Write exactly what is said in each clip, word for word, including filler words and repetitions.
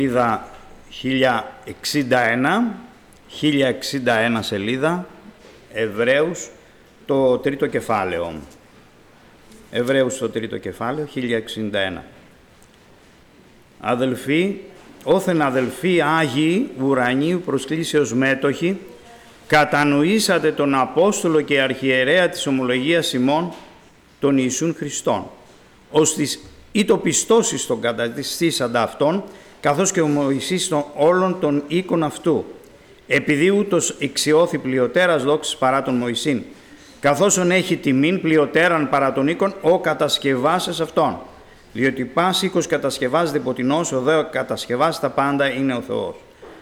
Σελίδα χίλια εξήντα ένα, χίλια εξήντα ένα σελίδα, Εβραίους, το τρίτο κεφάλαιο. Εβραίους το τρίτο κεφάλαιο, χίλια εξήντα ένα. Αδελφοί, όθεν αδελφοί Άγιοι ουρανίου προσκλήσεως μέτοχοι, κατανοήσατε τον Απόστολο και Αρχιερέα της ομολογίας ημών, τον Ιησούν Χριστόν, ώστις ή το πιστώσεις των καταστήσαντα αυτών, καθώς και ο Μωυσής των όλων των οίκων αυτού, επειδή ούτως εξιώθη πλειοτέρας δόξης παρά τον Μωυσήν, καθώς ον έχει τιμήν πλειοτέραν παρά τον οίκων ο κατασκευάσας αυτών, διότι πας οίκος κατασκευάζεται ποτινός, ο δε κατασκευάζει τα πάντα είναι ο Θεός.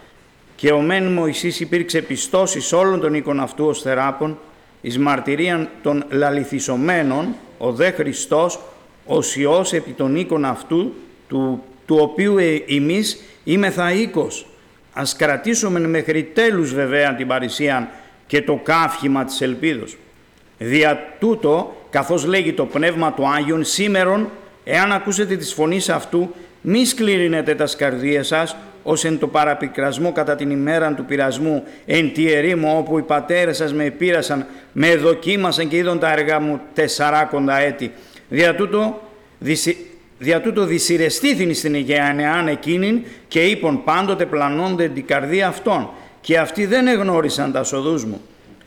Και ο μεν Μωυσής υπήρξε πιστώσεις όλων των οίκων αυτού ως θεράπων, εις μαρτυρίαν των λαληθισωμένων, ο δε Χριστός, ως Υιός επί των οίκων αυτού, του, του οποίου ε, εμείς είμεθα οίκος. Ας κρατήσουμε μέχρι τέλους βέβαια την παρησίαν και το καύχημα της ελπίδος. Δια τούτο, καθώς λέγει το Πνεύμα του Άγιον, σήμερον, εάν ακούσετε της φωνής αυτού, μη σκληρύνετε τας καρδίες σας, ως εν το παραπικρασμό κατά την ημέραν του πειρασμού, εν τη ερήμο όπου οι πατέρες σας με επήρασαν, με δοκίμασαν και είδον τα έργα μου τεσσαράκοντα έτη. Δια τούτο, δυσι... Δια τούτο δυσυρεστήθην στην Αιγαίαν εκείνην και είπον πάντοτε πλανώνται την καρδία αυτών και αυτοί δεν εγνώρισαν τα σοδούς μου.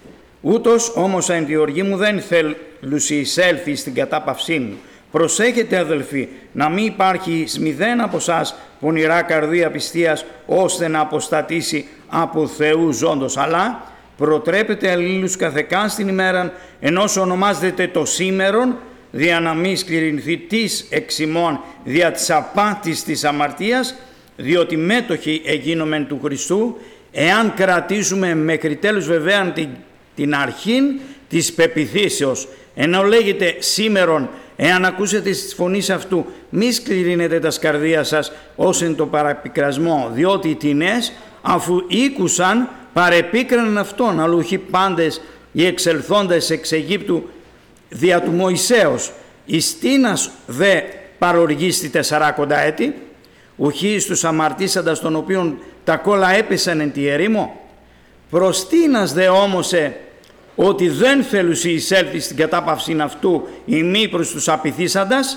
Ούτως όμως εν τη οργή μου δεν θέλουσι εισέλθει στην κατάπαυσή μου. Προσέχετε αδελφοί να μην υπάρχει μηδέν από εσάς πονηρά καρδία πιστείας ώστε να αποστατήσει από Θεού ζώντος, αλλά προτρέπετε αλλήλους καθεκά στην ημέραν ενός ονομάζεται το σήμερον, δια να μη σκληρυνθεί της εξημών δια της απάτης της αμαρτίας, διότι μέτοχοι εγίνομεν του Χριστού, εάν κρατήσουμε μέχρι τέλους βέβαια την, την αρχήν της πεποιθήσεως. Ενώ λέγεται σήμερον, εάν ακούσετε τη φωνής αυτού, μη σκληρύνετε τα σκαρδία σας ως εν το παραπικρασμό, διότι οι τινές αφού ήκουσαν παρεπίκραναν αυτόν, αλλουχοί πάντες οι εξελθόντες εξ Αιγύπτου δια του Μωυσέως, εις τίνας δε παροργίστη τεσσαράκοντα έτη, ουχή στους αμαρτήσαντας των οποίων τα κόλλα έπεσαν εν τη ερήμο, προς τίνας δε όμωσε ότι δεν θέλουσι εισέλθει στην κατάπαυσιν αυτού ή μη προς τους απειθήσαντας,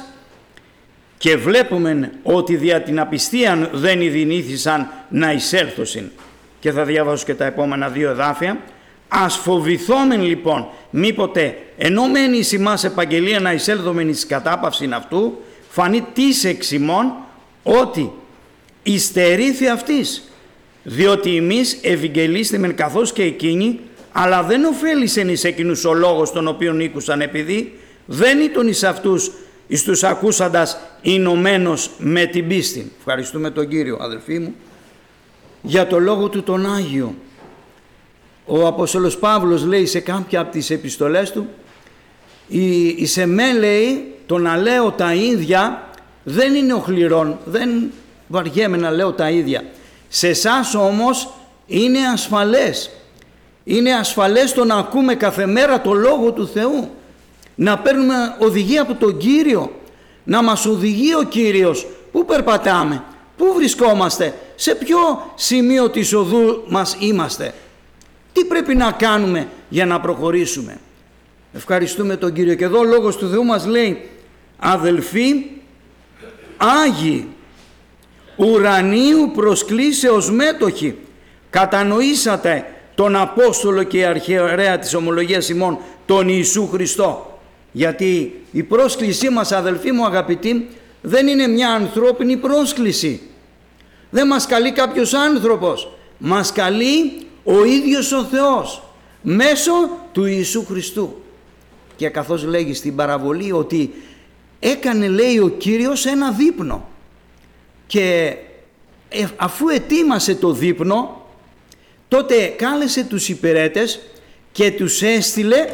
και βλέπουμε ότι δια την απιστίαν δεν ειδηνήθησαν να εισέλθωσιν. Και θα διαβάσω και τα επόμενα δύο εδάφια. Ας φοβηθόμεν λοιπόν, μήποτε ενώ μένει εις ημάς επαγγελία να εισέλθομεν εις κατάπαυσιν αυτού, φανεί της εξημών ότι υστερήθη αυτής, διότι εμείς ευηγγελίστημεν καθώς και εκείνοι, αλλά δεν ωφέλησεν εις εκείνους ο λόγος τον οποίον ήκουσαν, επειδή δεν ήταν εις αυτούς εις τους ακούσαντας ενωμένος με την πίστη. Ευχαριστούμε τον Κύριο, αδελφοί μου, για το λόγο του τον Άγιο. Ο Απόστολος Παύλος λέει σε κάποια από τις επιστολές του, «Εις εμέ, λέει, το να λέω τα ίδια δεν είναι οχληρών, δεν βαριέμαι να λέω τα ίδια. Σε εσάς όμως είναι ασφαλές. Είναι ασφαλές το να ακούμε κάθε μέρα το Λόγο του Θεού, να παίρνουμε οδηγία από τον Κύριο, να μας οδηγεί ο Κύριος πού περπατάμε, πού βρισκόμαστε, σε ποιο σημείο της οδού μας είμαστε. Τι πρέπει να κάνουμε για να προχωρήσουμε». Ευχαριστούμε τον Κύριο. Και εδώ ο Λόγος του Θεού μας λέει, αδελφοί Άγιοι ουρανίου προσκλήσεως μέτοχοι, κατανοήσατε τον Απόστολο και Αρχιερέα της ομολογίας ημών, τον Ιησού Χριστό. Γιατί η πρόσκλησή μας, αδελφοί μου αγαπητοί, δεν είναι μια ανθρώπινη πρόσκληση. Δεν μας καλεί κάποιος άνθρωπος. Μας καλεί ο ίδιος ο Θεός μέσω του Ιησού Χριστού. Και καθώς λέγει στην παραβολή ότι έκανε, λέει, ο Κύριος ένα δείπνο, και αφού ετοίμασε το δείπνο, τότε κάλεσε τους υπηρέτες και τους έστειλε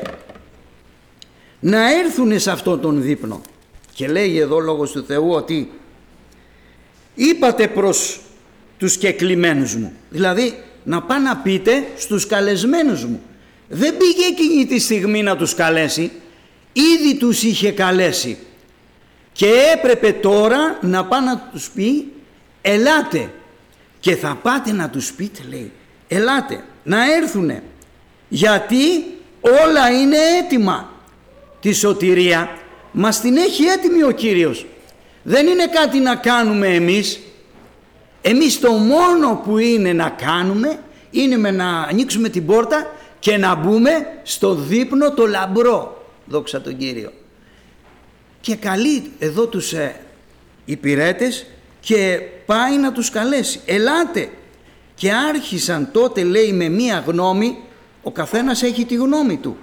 να έρθουν σε αυτόν τον δείπνο. Και λέει εδώ Λόγος του Θεού ότι είπατε προς τους κεκλημένους μου, δηλαδή να πάνε να πείτε στους καλεσμένους μου. Δεν πήγε εκείνη τη στιγμή να τους καλέσει, ήδη τους είχε καλέσει και έπρεπε τώρα να πάνε να τους πει, ελάτε, και θα πάτε να τους πείτε, λέει, ελάτε να έρθουνε, γιατί όλα είναι έτοιμα. Τη σωτηρία μας την έχει έτοιμη ο Κύριος. Δεν είναι κάτι να κάνουμε εμείς. Εμείς το μόνο που είναι να κάνουμε είναι με να ανοίξουμε την πόρτα και να μπούμε στο δείπνο το λαμπρό. Δόξα τον Κύριο. Και καλεί εδώ τους ε, υπηρέτες και πάει να τους καλέσει. Ελάτε. Και άρχισαν τότε, λέει, με μία γνώμη, ο καθένας έχει τη γνώμη του.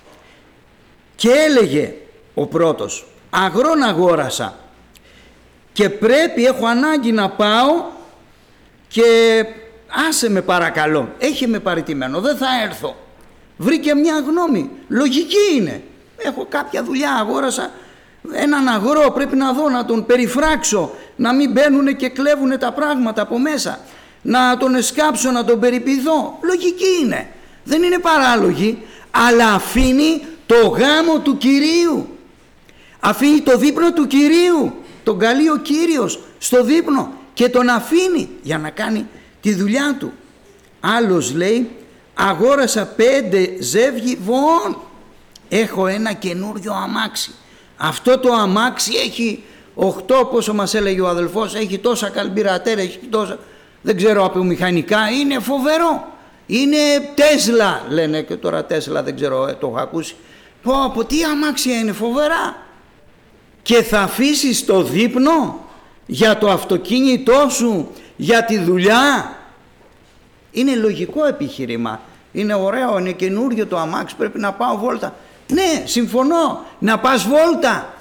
Και έλεγε ο πρώτος, αγρόν αγόρασα και πρέπει, έχω ανάγκη να πάω και άσε με παρακαλώ, έχει με παραιτημένο, δεν θα έρθω. Βρήκε μια γνώμη, λογική είναι. Έχω κάποια δουλειά, αγόρασα έναν αγρό, πρέπει να δω, να τον περιφράξω, να μην μπαίνουν και κλέβουν τα πράγματα από μέσα, να τον εσκάψω, να τον περιπηδώ. Λογική είναι, δεν είναι παράλογη, αλλά αφήνει το γάμο του Κυρίου, αφήνει το δείπνο του Κυρίου, τον καλεί ο Κύριος στο δείπνο και τον αφήνει για να κάνει τη δουλειά του. Άλλος λέει, αγόρασα πέντε ζεύγη βοών, έχω ένα καινούριο αμάξι. Αυτό το αμάξι έχει οχτώ, πόσο μας έλεγε ο αδελφός, έχει τόσα καλμπυρατέρα, έχει τόσα, δεν ξέρω από μηχανικά, είναι φοβερό. Είναι Τέσλα, λένε, και τώρα Τέσλα δεν ξέρω, το έχω ακούσει. Πω, από τι αμάξια είναι, φοβερά. Και θα αφήσεις το δείπνο για το αυτοκίνητό σου, για τη δουλειά. Είναι λογικό επιχείρημα. Είναι ωραίο, είναι καινούριο το αμάξι, πρέπει να πάω βόλτα. Ναι, συμφωνώ, να πας βόλτα.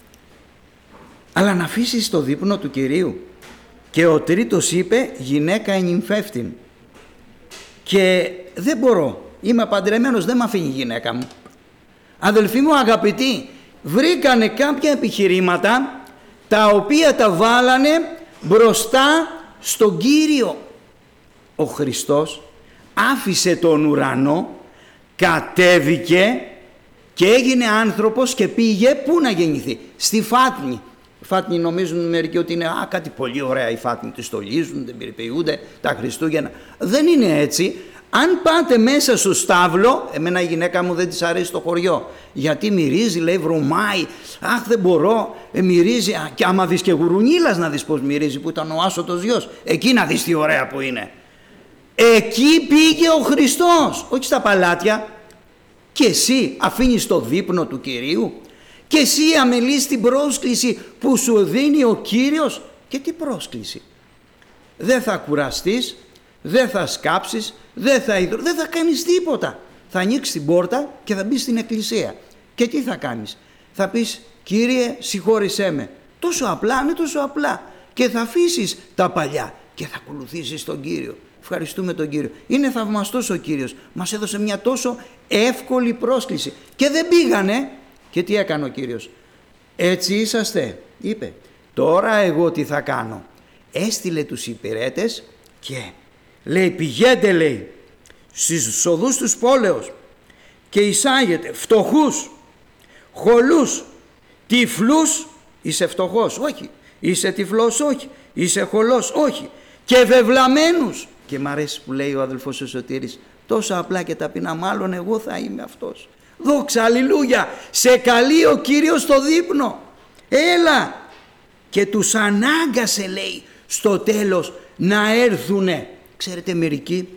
Αλλά να αφήσεις το δείπνο του Κυρίου. Και ο τρίτος είπε, γυναίκα ενυμφεύτην. Και δεν μπορώ, είμαι παντρεμένος, δεν με αφήνει η γυναίκα μου. Αδελφοί μου αγαπητοί, βρήκανε κάποια επιχειρήματα τα οποία τα βάλανε μπροστά στον Κύριο. Ο Χριστός άφησε τον ουρανό, κατέβηκε και έγινε άνθρωπος και πήγε πού να γεννηθεί? Στη Φάτνη. Φάτνη νομίζουν μερικοί ότι είναι α, κάτι πολύ ωραία η Φάτνη, τη στολίζουν, δεν περιποιούνται τα Χριστούγεννα. Δεν είναι έτσι. Αν πάτε μέσα στο στάβλο, εμένα η γυναίκα μου δεν της αρέσει το χωριό, γιατί μυρίζει, λέει, βρωμάει, αχ δεν μπορώ, ε, μυρίζει, α, και άμα δεις και Γουρουνίλας να δεις πως μυρίζει, που ήταν ο άσωτος γιος, εκεί να δεις τι ωραία που είναι. Εκεί πήγε ο Χριστός, όχι στα παλάτια. Και εσύ αφήνεις το δείπνο του Κυρίου, και εσύ αμελείς την πρόσκληση που σου δίνει ο Κύριος. Και τι πρόσκληση? Δεν θα κουραστείς, δεν θα σκάψεις, δεν θα, υδρο... δεν θα κάνεις τίποτα. Θα ανοίξεις την πόρτα και θα μπεις στην εκκλησία. Και τι θα κάνεις? Θα πεις, Κύριε συγχώρησέ με. Τόσο απλά, είναι τόσο απλά. Και θα αφήσεις τα παλιά και θα ακολουθήσεις τον Κύριο. Ευχαριστούμε τον Κύριο. Είναι θαυμαστός ο Κύριος. Μας έδωσε μια τόσο εύκολη πρόσκληση. Και δεν πήγανε. Και τι έκανε ο Κύριος? Έτσι είσαστε, είπε. Τώρα εγώ τι θα κάνω? Έστειλε τους υπηρέτες και λέει, πηγαίνετε, λέει, στις οδούς τους πόλεως και εισάγετε φτωχούς, χολούς, τυφλούς. Είσαι φτωχός? Όχι. Είσαι τυφλός? Όχι. Είσαι χολός? Όχι. Και βεβλαμένους. Και μ' αρέσει που λέει ο αδελφός ο Σωτήρης, τόσο απλά και ταπεινά, μάλλον εγώ θα είμαι αυτός. Δόξα, αλληλούια, σε καλεί ο Κύριος στο δείπνο. Έλα. Και τους ανάγκασε, λέει, στο τέλος να έρθουνε. Ξέρετε, μερικοί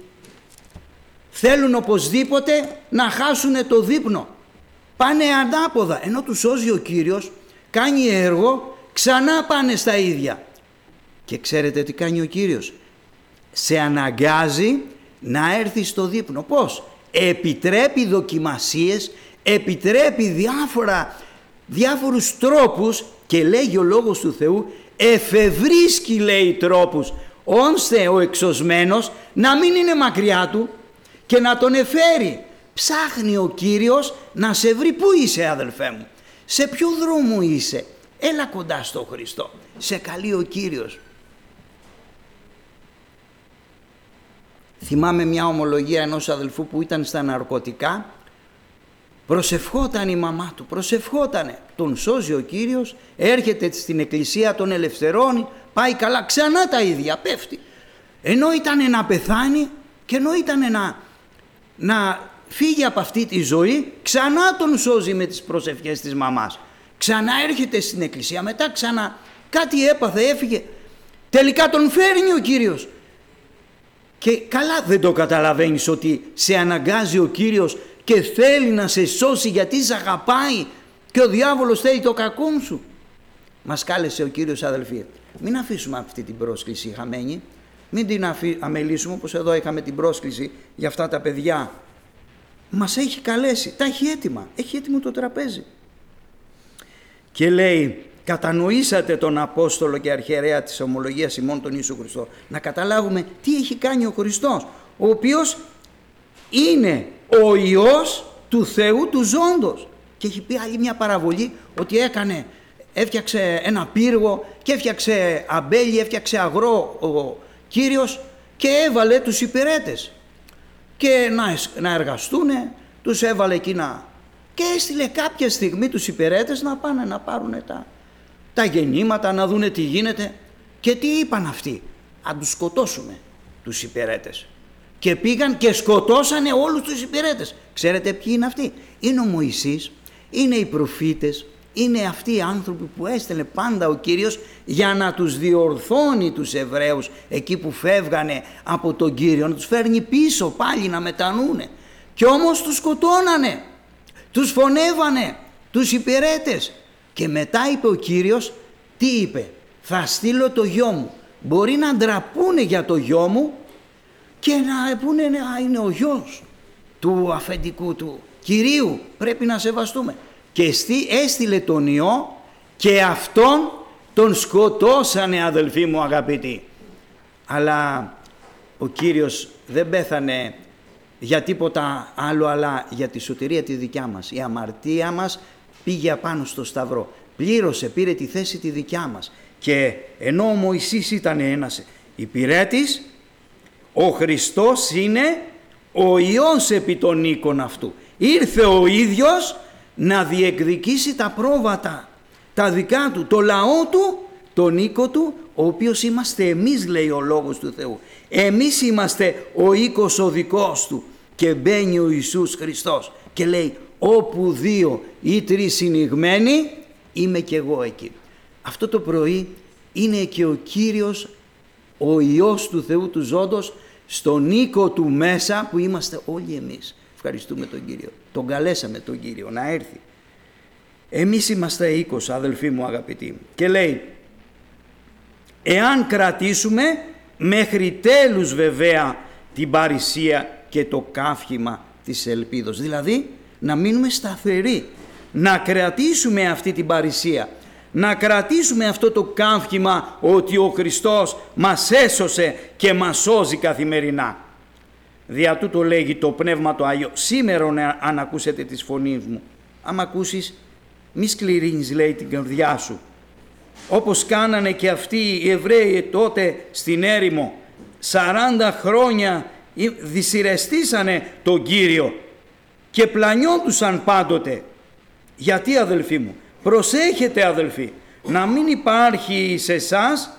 θέλουν οπωσδήποτε να χάσουνε το δείπνο. Πάνε ανάποδα, ενώ τους σώζει ο Κύριος, κάνει έργο, ξανά πάνε στα ίδια. Και ξέρετε τι κάνει ο Κύριος? Σε αναγκάζει να έρθει στο δείπνο. Πώς? Επιτρέπει δοκιμασίες, επιτρέπει διάφορα, διάφορους τρόπους και λέγει ο Λόγος του Θεού, εφευρίσκει, λέει, τρόπους, ώστε ο εξωσμένος να μην είναι μακριά του και να τον εφέρει. Ψάχνει ο Κύριος να σε βρει. Πού είσαι, αδελφέ μου? Σε ποιο δρόμο είσαι? Έλα κοντά στο Χριστό. Σε καλεί ο Κύριος. Θυμάμαι μια ομολογία ενός αδελφού που ήταν στα ναρκωτικά. Προσευχόταν η μαμά του, προσευχότανε. Τον σώζει ο Κύριος, έρχεται στην εκκλησία, τον ελευθερώνει, πάει καλά, ξανά τα ίδια, πέφτει. Ενώ ήταν να πεθάνει και ενώ ήταν να, να φύγει από αυτή τη ζωή, ξανά τον σώζει με τις προσευχές της μαμάς. Ξανά έρχεται στην εκκλησία, μετά ξανά κάτι έπαθε, έφυγε. Τελικά τον φέρνει ο Κύριος. Και καλά δεν το καταλαβαίνεις ότι σε αναγκάζει ο Κύριος και θέλει να σε σώσει γιατί σε αγαπάει και ο διάβολος θέλει το κακό σου. Μας κάλεσε ο Κύριος, αδελφοί, μην αφήσουμε αυτή την πρόσκληση χαμένη, μην την αφή, αμελήσουμε, όπως εδώ είχαμε την πρόσκληση για αυτά τα παιδιά. Μας έχει καλέσει, τα έχει έτοιμα, έχει έτοιμο το τραπέζι. Και λέει, κατανοήσατε τον Απόστολο και Αρχιερέα της Ομολογίας ημών τον Ιησού Χριστό. Να καταλάβουμε τι έχει κάνει ο Χριστός, ο οποίος είναι ο Υιός του Θεού του ζώντος. Και έχει πει άλλη μια παραβολή ότι έκανε, έφτιαξε ένα πύργο και έφτιαξε αμπέλι, έφτιαξε αγρό ο Κύριος και έβαλε τους υπηρέτες και να, να εργαστούνε, τους έβαλε εκείνα και έστειλε κάποια στιγμή τους υπηρέτες να πάνε να πάρουν τα, τα γεννήματα, να δούνε τι γίνεται. Και τι είπαν αυτοί? Αν τους σκοτώσουμε τους υπηρέτες. Και πήγαν και σκοτώσανε όλους τους υπηρέτες. Ξέρετε ποιοι είναι αυτοί? Είναι ο Μωυσής, είναι οι προφήτες, είναι αυτοί οι άνθρωποι που έστελνε πάντα ο Κύριος για να τους διορθώνει τους Εβραίους εκεί που φεύγανε από τον Κύριο, να τους φέρνει πίσω πάλι να μετανούνε. Και όμως τους σκοτώνανε, τους φωνεύανε, τους υπηρέτες. Και μετά είπε ο Κύριος, τι είπε? Θα στείλω το γιο μου. Μπορεί να ντραπούνε για το γιο μου και να πούνε α, είναι ο γιος του αφεντικού του Κυρίου, πρέπει να σεβαστούμε. Και έστειλε τον Υιό και αυτόν τον σκοτώσανε, αδελφοί μου αγαπητοί. Αλλά ο Κύριος δεν πέθανε για τίποτα άλλο, αλλά για τη σωτηρία τη δικιά μας. Η αμαρτία μας πήγε απάνω στο σταυρό, πλήρωσε, πήρε τη θέση τη δικιά μας. Και ενώ ο Μωυσής ήταν ένας υπηρέτης, ο Χριστός είναι ο Υιός επί των οίκων αυτού. Ήρθε ο ίδιος να διεκδικήσει τα πρόβατα, τα δικά του, το λαό του, τον οίκο του, ο οποίος είμαστε εμείς, λέει ο Λόγος του Θεού. Εμείς είμαστε ο οίκος ο δικός του. Και μπαίνει ο Ιησούς Χριστός και λέει, όπου δύο ή τρεις συνηγμένοι, είμαι και εγώ εκεί. Αυτό το πρωί είναι και ο Κύριος, ο Υιός του Θεού του ζώντος, στον οίκο του μέσα που είμαστε όλοι εμείς. Ευχαριστούμε τον Κύριο. Τον καλέσαμε τον Κύριο να έρθει. Εμείς είμαστε οίκος, αδελφοί μου αγαπητοί. Και λέει, εάν κρατήσουμε μέχρι τέλους βέβαια την παρησία και το καύχημα της ελπίδος. Δηλαδή να μείνουμε σταθεροί, να κρατήσουμε αυτή την παρησία, να κρατήσουμε αυτό το καύχημα ότι ο Χριστός μας έσωσε και μας σώζει καθημερινά. Δια τούτο λέγει το Πνεύμα το Άγιο, σήμερα αν ακούσετε τις φωνής μου, άμα ακούσεις μη σκληρύνεις, λέει, την καρδιά σου, όπως κάνανε και αυτοί οι Εβραίοι τότε στην έρημο, σαράντα χρόνια δυσυρεστήσανε τον Κύριο και πλανιόντουσαν πάντοτε. Γιατί, αδελφοί μου? Προσέχετε, αδελφοί, να μην υπάρχει σε εσάς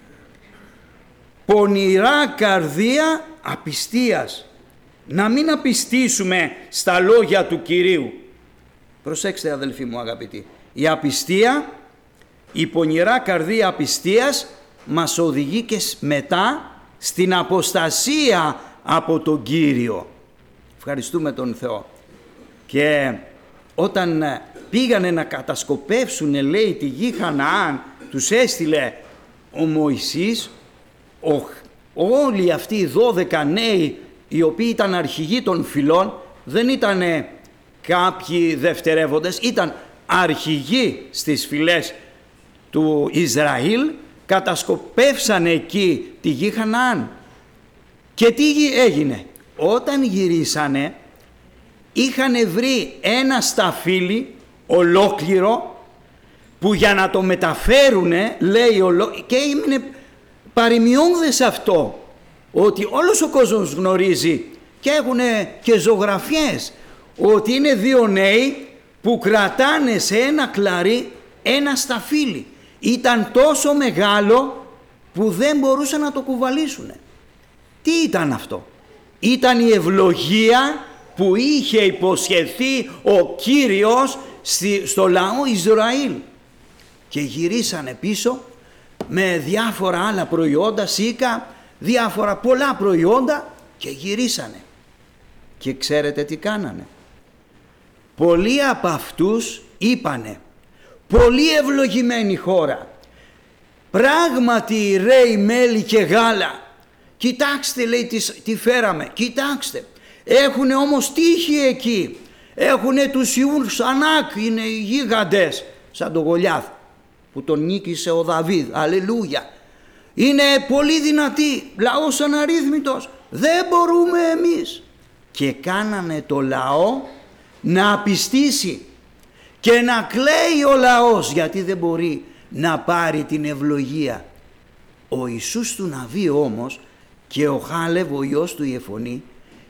πονηρά καρδία απιστίας, να μην απιστήσουμε στα λόγια του Κυρίου. Προσέξτε, αδελφοί μου αγαπητοί, η απιστία, η πονηρά καρδία απιστίας μας οδηγεί και μετά στην αποστασία από τον Κύριο. Ευχαριστούμε τον Θεό. Και όταν πήγανε να κατασκοπεύσουν, λέει, τη γη Χαναάν, τους έστειλε ο Μωυσής, ο, όλοι αυτοί οι δώδεκα νέοι οι οποίοι ήταν αρχηγοί των φυλών, δεν ήταν κάποιοι δευτερεύοντες, ήταν αρχηγοί στις φυλές του Ισραήλ, κατασκοπεύσανε εκεί τη γη Χαναάν. Και τι έγινε? Όταν γυρίσανε είχαν βρει ένα σταφύλι ολόκληρο που για να το μεταφέρουνε, λέει, ολό... και έμεινε παρημιώδες αυτό, ότι όλος ο κόσμος γνωρίζει και έχουν και ζωγραφιές ότι είναι δύο νέοι που κρατάνε σε ένα κλαρί ένα σταφύλι. Ήταν τόσο μεγάλο που δεν μπορούσαν να το κουβαλήσουν. Τι ήταν αυτό? Ήταν η ευλογία που είχε υποσχεθεί ο Κύριος στο λαό Ισραήλ. Και γυρίσανε πίσω με διάφορα άλλα προϊόντα, σίκα, διάφορα πολλά προϊόντα, και γυρίσανε. Και ξέρετε τι κάνανε? Πολλοί από αυτούς είπανε, πολύ ευλογημένη χώρα, πράγματι ρέει μέλι και γάλα, κοιτάξτε, λέει, τι, τι φέραμε, κοιτάξτε, έχουνε όμως τύχη εκεί, έχουνε τους Ιούς Ανάκ, είναι οι γίγαντες, σαν τον Γολιάθ που τον νίκησε ο Δαβίδ, αλληλούια, είναι πολύ δυνατοί, λαός αναρρύθμιτος, δεν μπορούμε εμείς. Και κάνανε το λαό να απιστήσει και να κλαίει ο λαός, γιατί δεν μπορεί να πάρει την ευλογία. Ο Ιησούς του Ναβί όμως και ο Χάλευ, ο γιος του Ιεφωνή,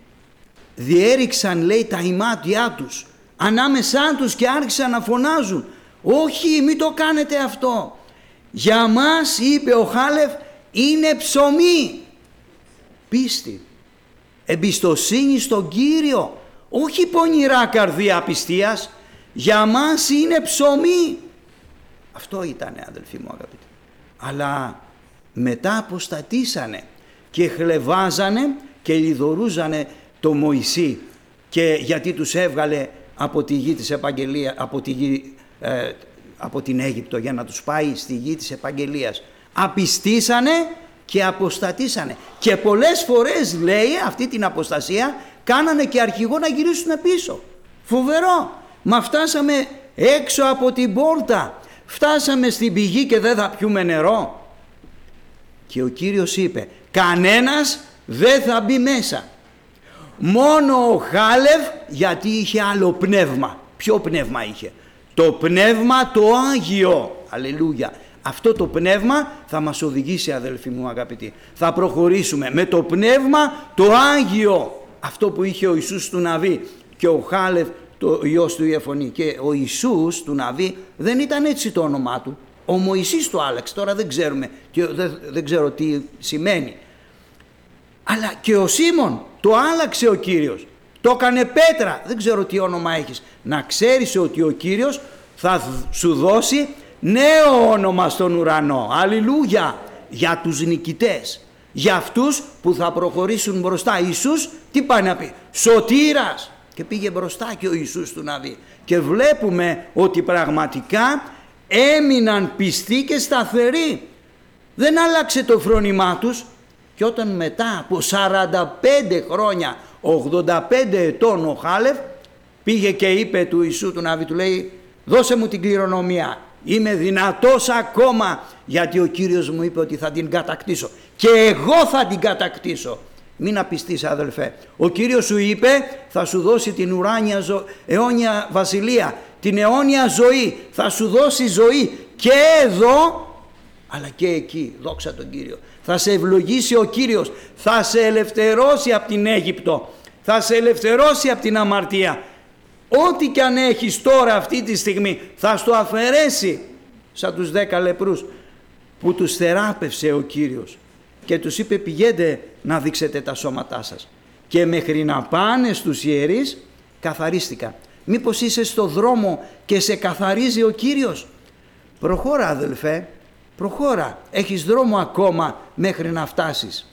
διέριξαν, λέει, τα ημάτια τους ανάμεσά τους και άρχισαν να φωνάζουν, όχι, μην το κάνετε αυτό, για μας, είπε ο Χάλευ, είναι ψωμί. Πίστη, εμπιστοσύνη στον Κύριο, όχι πονηρά καρδία απιστίας, για μας είναι ψωμί. Αυτό ήτανε, αδελφοί μου αγαπητοί. Αλλά μετά αποστατήσανε και χλεβάζανε και λιδωρούζανε το Μωυσή, και γιατί τους έβγαλε από τη γη της επαγγελίας, από, τη γη, ε, από την Αίγυπτο, για να τους πάει στη γη της επαγγελίας. Απιστήσανε και αποστατήσανε, και πολλές φορές, λέει, αυτή την αποστασία κάνανε και αρχηγό να γυρίσουν πίσω. Φοβερό. Μα φτάσαμε έξω από την πόρτα, φτάσαμε στην πηγή και δεν θα πιούμε νερό. Και ο Κύριος είπε, κανένας δεν θα μπει μέσα, μόνο ο Χάλευ, γιατί είχε άλλο πνεύμα. Ποιο πνεύμα είχε? Το πνεύμα το Άγιο, αλληλούια. Αυτό το πνεύμα θα μας οδηγήσει, αδελφοί μου αγαπητοί. Θα προχωρήσουμε με το πνεύμα το Άγιο, αυτό που είχε ο Ιησούς του Ναβί και ο Χάλευ, το γιος του Ιεφωνή. Και ο Ιησούς του Ναβί δεν ήταν έτσι το όνομά του. Ο Μωυσής το άλλαξε, τώρα δεν ξέρουμε, δεν, δεν ξέρω τι σημαίνει. Αλλά και ο Σίμων το άλλαξε ο Κύριος, το έκανε Πέτρα, δεν ξέρω τι όνομα έχεις. Να ξέρεις ότι ο Κύριος θα σου δώσει νέο όνομα στον ουρανό, αλληλούια, για τους νικητές, για αυτούς που θα προχωρήσουν μπροστά. Ιησούς τι πάει να πει? Σωτήρας. Και πήγε μπροστά και ο Ιησούς του Ναβί, και βλέπουμε ότι πραγματικά έμειναν πιστοί και σταθεροί, δεν άλλαξε το φρόνημά τους. Και όταν μετά από σαράντα πέντε χρόνια, ογδόντα πέντε ετών, ο Χάλευ πήγε και είπε του Ιησού του Ναβί, του λέει, δώσε μου την κληρονομιά, είμαι δυνατός ακόμα, γιατί ο Κύριος μου είπε ότι θα την κατακτήσω και εγώ θα την κατακτήσω. Μην απιστείς, αδελφέ, ο Κύριος σου είπε θα σου δώσει την ουράνια ζω... αιώνια βασιλεία, την αιώνια ζωή, θα σου δώσει ζωή και εδώ αλλά και εκεί, δόξα τον Κύριο. Θα σε ευλογήσει ο Κύριος, θα σε ελευθερώσει από την Αίγυπτο, θα σε ελευθερώσει από την αμαρτία. Ό,τι κι αν έχεις τώρα αυτή τη στιγμή θα στο αφαιρέσει, σαν τους δέκα λεπρούς που τους θεράπευσε ο Κύριος και τους είπε πηγαίνετε να δείξετε τα σώματά σας. Και μέχρι να πάνε στους ιερείς καθαρίστηκαν. Μήπως είσαι στο δρόμο και σε καθαρίζει ο Κύριος? Προχώρα, αδελφέ, προχώρα, έχεις δρόμο ακόμα μέχρι να φτάσεις.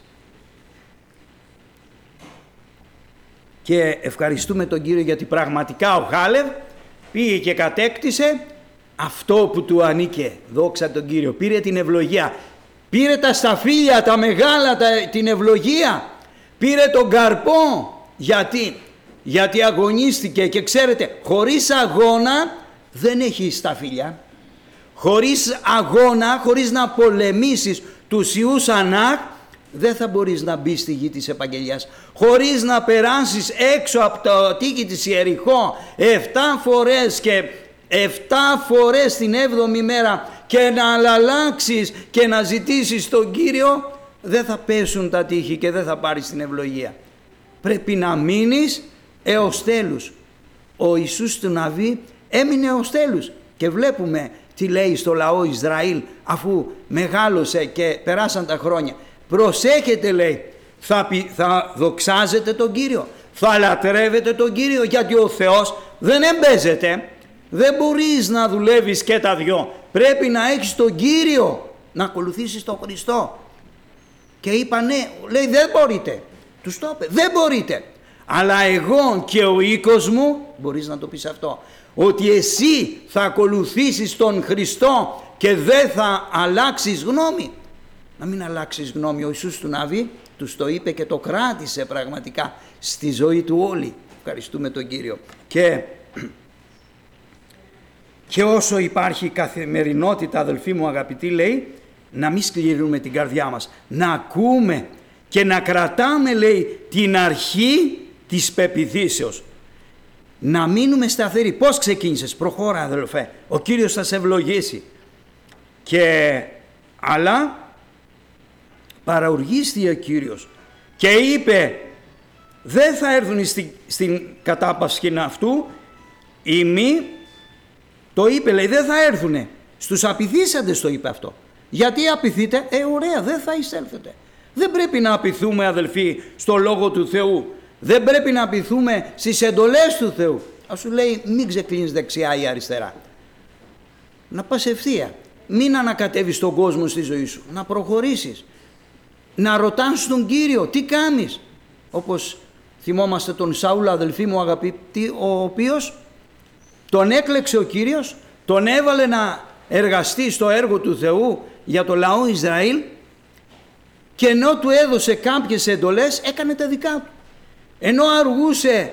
Και ευχαριστούμε τον Κύριο γιατί πραγματικά ο Χάλευ πήγε και κατέκτησε αυτό που του ανήκε. Δόξα τον Κύριο, πήρε την ευλογία, πήρε τα σταφύλια, τα μεγάλα, τα, την ευλογία, πήρε τον καρπό. Γιατί? Γιατί αγωνίστηκε και ξέρετε, χωρίς αγώνα δεν έχει σταφύλια. Χωρίς αγώνα, χωρίς να πολεμήσεις τους Ιούς Ανάκ, δεν θα μπορείς να μπεις στη γη της επαγγελίας. Χωρίς να περάσεις έξω από το τείχη της Ιεριχώ εφτά φορές και εφτά φορές την έβδομη μέρα και να αλλάξεις και να ζητήσεις τον Κύριο, δεν θα πέσουν τα τείχη και δεν θα πάρεις την ευλογία. Πρέπει να μείνεις έως τέλους. Ο Ιησούς του Ναβί έμεινε έως τέλους και βλέπουμε τι λέει στο λαό Ισραήλ αφού μεγάλωσε και περάσαν τα χρόνια. Προσέχετε, λέει, θα, θα δοξάζετε τον Κύριο, θα λατρεύετε τον Κύριο, γιατί ο Θεός δεν εμπέζεται. Δεν μπορείς να δουλεύεις και τα δυο. Πρέπει να έχεις τον Κύριο, να ακολουθήσεις τον Χριστό. Και είπα ναι, λέει δεν μπορείτε. Τους το είπε, δεν μπορείτε. Αλλά εγώ και ο οίκος μου, μπορείς να το πεις αυτό, ότι εσύ θα ακολουθήσεις τον Χριστό και δεν θα αλλάξεις γνώμη. Να μην αλλάξεις γνώμη. Ο Ιησούς του Ναβί τους το είπε και το κράτησε πραγματικά στη ζωή του όλη. Ευχαριστούμε τον Κύριο. Και, και όσο υπάρχει καθημερινότητα, αδελφοί μου αγαπητοί, λέει, να μην σκληρύνουμε την καρδιά μας, να ακούμε και να κρατάμε, λέει, την αρχή της πεποιθήσεως. Να μείνουμε σταθεροί. Πώς ξεκίνησες? Προχώρα, αδελφέ. Ο Κύριος θα σε ευλογήσει. Και αλλά παραοργίστηκε ο Κύριος και είπε δεν θα έρθουν στην, στην κατάπαυση αυτού οι μη, το είπε, λέει, δεν θα έρθουνε. Στους απειθήσαντες το είπε αυτό. Γιατί απειθείτε? Ε, ωραία, δεν θα εισέλθετε. Δεν πρέπει να απειθούμε, αδελφοί, στο Λόγο του Θεού. Δεν πρέπει να απειθούμε στις εντολές του Θεού. Ας σου λέει μην ξεκλίνεις δεξιά ή αριστερά. Να πας ευθεία. Μην ανακατεύεις τον κόσμο στη ζωή σου. Να προχωρήσεις. Να ρωτάς τον Κύριο τι κάνεις. Όπως θυμόμαστε τον Σαούλ, αδελφοί μου αγαπητοί, ο οποίος τον έκλεξε ο Κύριος, τον έβαλε να εργαστεί στο έργο του Θεού για το λαό Ισραήλ και ενώ του έδωσε κάποιες εντολές έκανε τα δικά του. Ενώ αργούσε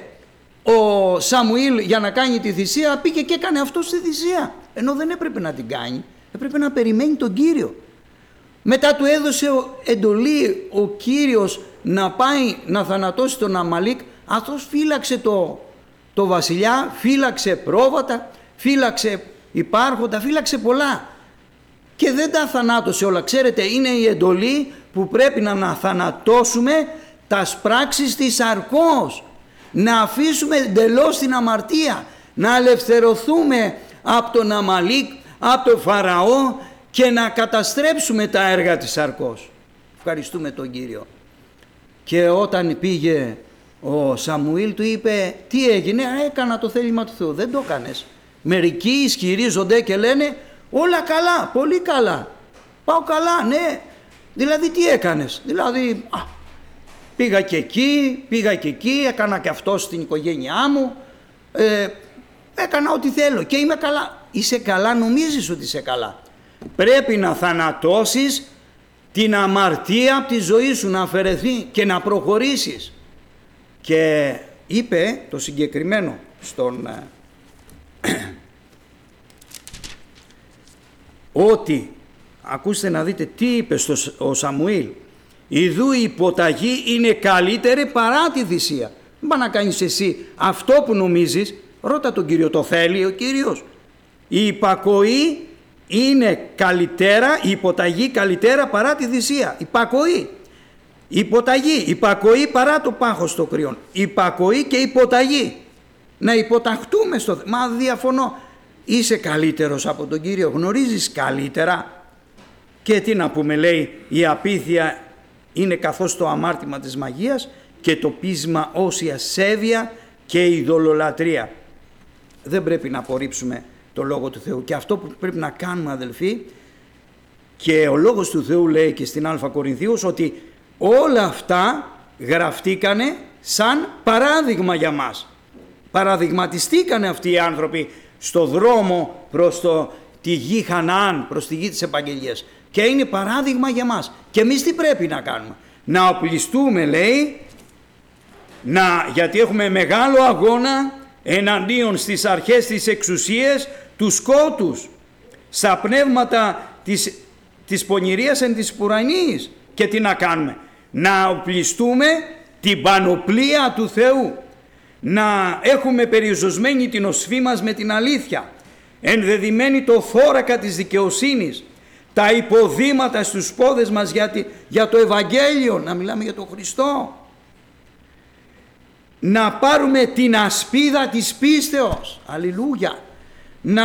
ο Σαμουήλ για να κάνει τη θυσία, πήγε και έκανε αυτό τη θυσία. Ενώ δεν έπρεπε να την κάνει, έπρεπε να περιμένει τον Κύριο. Μετά του έδωσε εντολή ο Κύριος να πάει να θανατώσει τον Αμαλίκ. Αυτός φύλαξε το, το βασιλιά, φύλαξε πρόβατα, φύλαξε υπάρχοντα, φύλαξε πολλά. Και δεν τα θανάτωσε όλα. Ξέρετε, είναι η εντολή που πρέπει να αναθανατώσουμε τα πράξεις της σαρκός. Να αφήσουμε εντελώς την αμαρτία. Να ελευθερωθούμε από τον Αμαλίκ, από τον Φαραώ και να καταστρέψουμε τα έργα της σαρκός. Ευχαριστούμε τον Κύριο. Και όταν πήγε ο Σαμουήλ του είπε τι έγινε? Έκανα το θέλημα του Θεού. Δεν το έκανες. Μερικοί ισχυρίζονται και λένε όλα καλά, πολύ καλά. Πάω καλά, ναι. Δηλαδή τι έκανες? Δηλαδή α, πήγα και εκεί, πήγα και εκεί, έκανα και αυτό στην οικογένειά μου. Ε, έκανα ό,τι θέλω και είμαι καλά. Είσαι καλά, νομίζεις ότι είσαι καλά. Πρέπει να θανατώσεις την αμαρτία από τη ζωή σου, να αφαιρεθεί και να προχωρήσεις. Και είπε το συγκεκριμένο στον ότι, ακούστε να δείτε τι είπε στο, ο Σαμουήλ, ιδού η υποταγή είναι καλύτερη παρά τη θυσία. Μην πά να κάνεις εσύ αυτό που νομίζεις, ρώτα τον Κύριο, το θέλει ο Κύριος. Η υπακοή είναι καλύτερα, η υποταγή καλύτερα παρά τη θυσία. Υπακοή, υποταγή, υπακοή παρά το πάχος των κρυών. Υπακοή και υποταγή. Να υποταχτούμε στο θέμα. Μα διαφωνώ. Είσαι καλύτερος από τον Κύριο, γνωρίζεις καλύτερα. Και τι να πούμε, λέει, η απίθεια είναι καθώς το αμάρτημα της μαγείας και το πείσμα όσια ασέβεια και η ειδωλολατρεία. Δεν πρέπει να απορρίψουμε το Λόγο του Θεού. Και αυτό που πρέπει να κάνουμε, αδελφοί, και ο Λόγος του Θεού λέει και στην Α Κορινθίους ότι όλα αυτά γραφτήκανε σαν παράδειγμα για μας. Παραδειγματιστήκανε αυτοί οι άνθρωποι στο δρόμο προς το, τη γη Χαναάν, προς τη γη της επαγγελίας. Και είναι παράδειγμα για μας. Και εμείς τι πρέπει να κάνουμε? Να οπλιστούμε, λέει, να, γιατί έχουμε μεγάλο αγώνα εναντίον στις αρχές της εξουσίας του σκότους, στα πνεύματα της, της πονηρίας εν της πουρανής. Και τι να κάνουμε? Να οπλιστούμε την πανοπλία του Θεού, να έχουμε περιζωσμένη την οσφή μας με την αλήθεια, ενδεδειμένη το θώρακα της δικαιοσύνης, τα υποδήματα στους πόδες μας για, τη, για το Ευαγγέλιο, να μιλάμε για τον Χριστό, να πάρουμε την ασπίδα της πίστεως, αλληλούια, να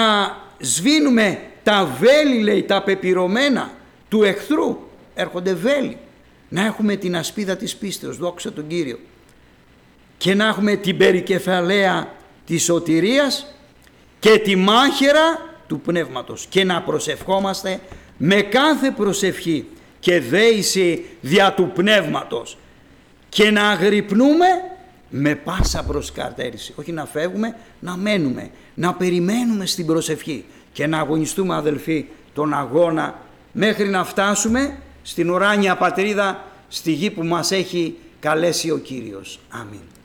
σβήνουμε τα βέλη, λέει, τα πεπυρωμένα του εχθρού, έρχονται βέλη, να έχουμε την ασπίδα της πίστεως, δόξα τον Κύριο, και να έχουμε την περικεφαλαία της σωτηρίας και τη μάχαιρα του Πνεύματος, και να προσευχόμαστε με κάθε προσευχή και δέηση δια του Πνεύματος, και να αγρυπνούμε με πάσα προσκαρτέρηση, όχι να φεύγουμε, να μένουμε, να περιμένουμε στην προσευχή και να αγωνιστούμε, αδελφοί, τον αγώνα μέχρι να φτάσουμε στην ουράνια πατρίδα, στη γη που μας έχει καλέσει ο Κύριος. Αμήν.